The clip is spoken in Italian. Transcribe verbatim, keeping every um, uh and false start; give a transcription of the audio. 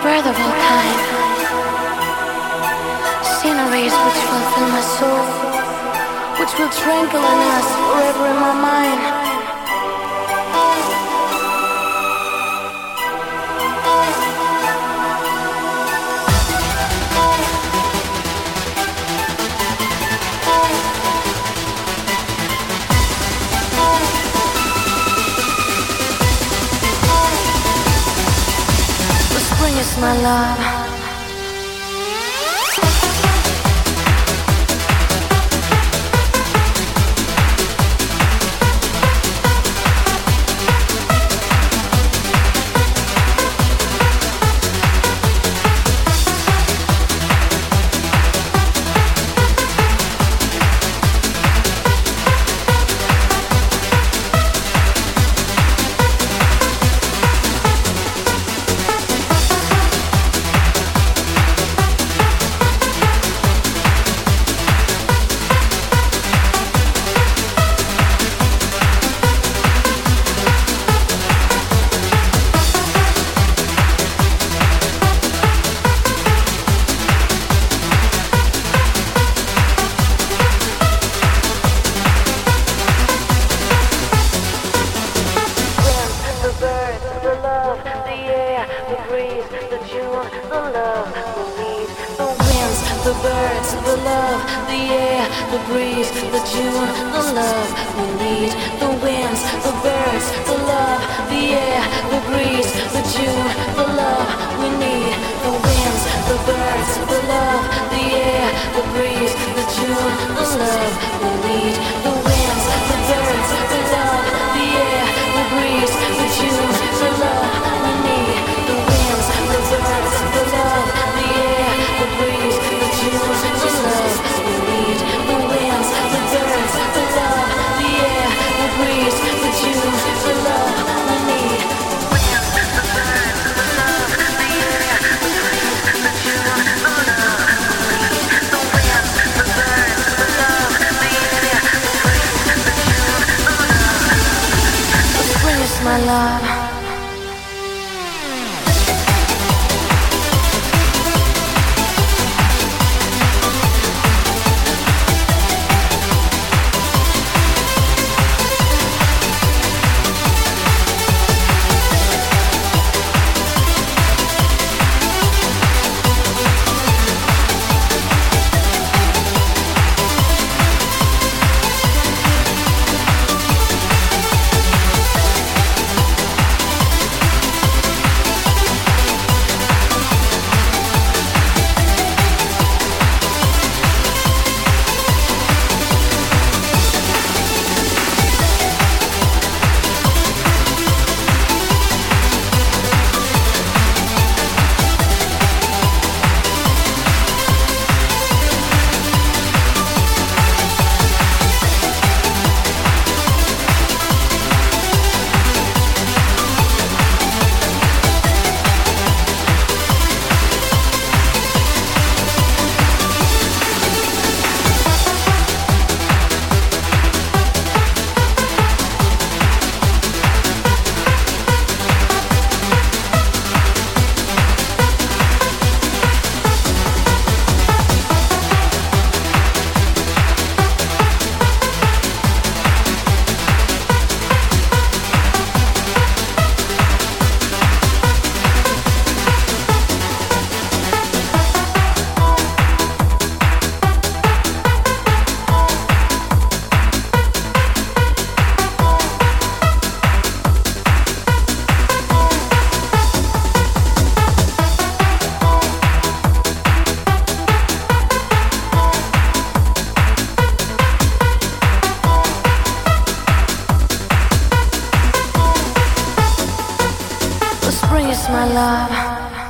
breath of all kind, sceneries which will fill my soul, which will twinkle in us forever in my mind. Spring is my love. The birds, the love, the air, the breeze, the June, the love we need. The winds, the birds, the love, the air, the breeze, the June, the love we need. The winds, the birds, the love, the air, the breeze, the June, the love we need. The winds, the birds, the love, the air, the breeze, the June, the love we need. The winds, the birds, the love, the air, the breeze, the June, the love we need. The winds, the birds, the love, the air, the breeze, the June, the love we need. The winds, the birds, the love, the air, the breeze, the June, the love we need. The winds, the birds, the love, the air, the breeze, the June, the love we need. The spring is my love. Spring is my love.